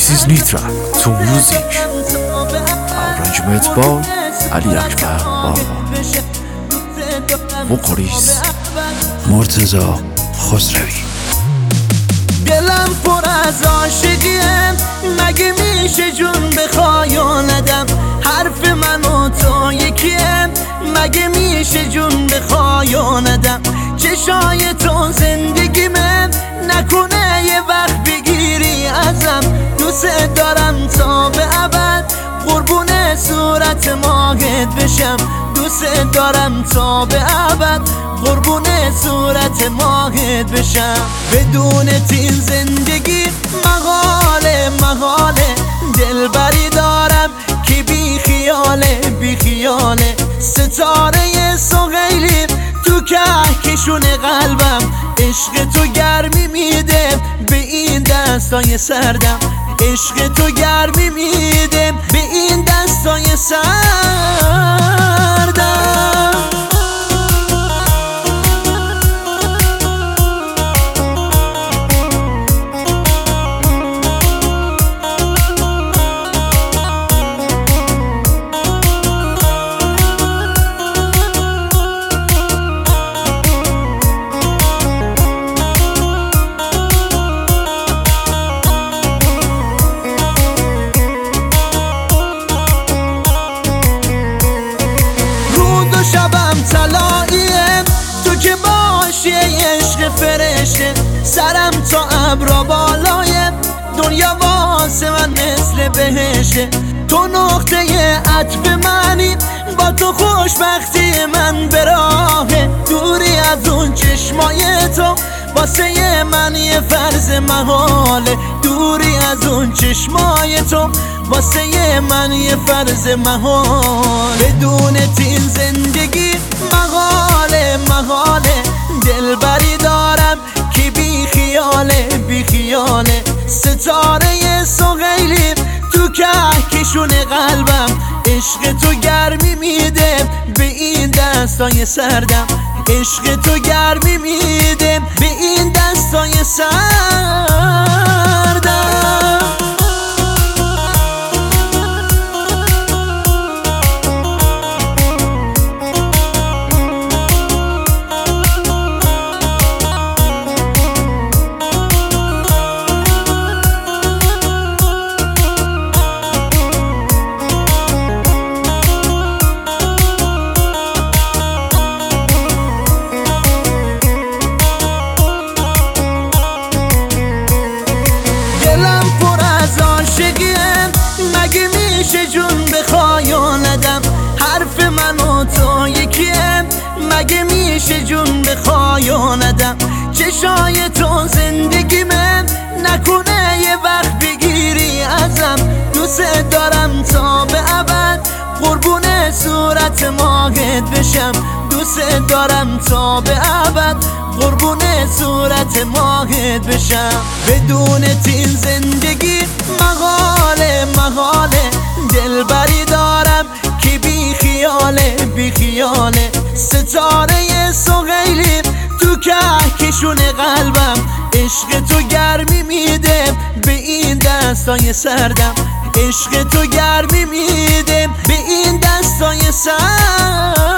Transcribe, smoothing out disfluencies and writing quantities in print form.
This is Nitra to music. Arrangement با علی اکبر بارمان. وکالیست مرتضی خسروی. دلم پر از عاشقیه، مگه میشه جون بخوای و ندم؟ حرف من و تو یکیه، مگه میشه جون بخوای و ندم؟ چشای تو زندگیمه، نکنه یه وقت بگیری ازم. دوست دارم تا به ابد، قربون صورت ماهت بشم. دوست دارم تا به ابد، قربون صورت ماهت بشم. بدون تین زندگی محاله محاله، دلبری دارم که بی خیاله بی خیاله. ستاره سهیلی تو کهکشون قلبم، عشق تو گرمی میده به این دستای سردم. عشق تو گرمی میده به این دستای سردم. شبم طلاییه تو که باشی عشق فرشته. سرم تا ابرا بالایه، دنیا واسه من مثل بهشته. تو نقطه عطف منی، با تو خوشبختی من به راهه. دوری از اون چشمای تو واسه من یه فرض محاله. دوری از اون چشمای تو واسه من یه فرض محال. بدون تین زندگی محاله محاله، دلبری دارم که بی خیاله بی خیاله. ستاره سهیلی تو کهکشون قلبم، عشق تو گرمی میده به این دستای سردم. عشق تو گرمی میده به این دستای سردم. مگه میشه جون بخوای و ندم؟ حرف من و تو یکیه، مگه میشه جون بخوای و ندم؟ چشای تو زندگیمه، نکنه یه وقت بگیری ازم. دوست دارم تا به ابد، قربون صورت ماهت بشم. دوست دارم تا به ابد، قربون صورت ماهت بشم. بدون تین زندگی محاله محاله، دلبری دارم که بی خیاله بی خیاله. ستاره سهیلی تو کهکشون قلبم، عشق تو گرمی میده به این دستای سردم. عشق تو گرمی میده به این دستای سردم.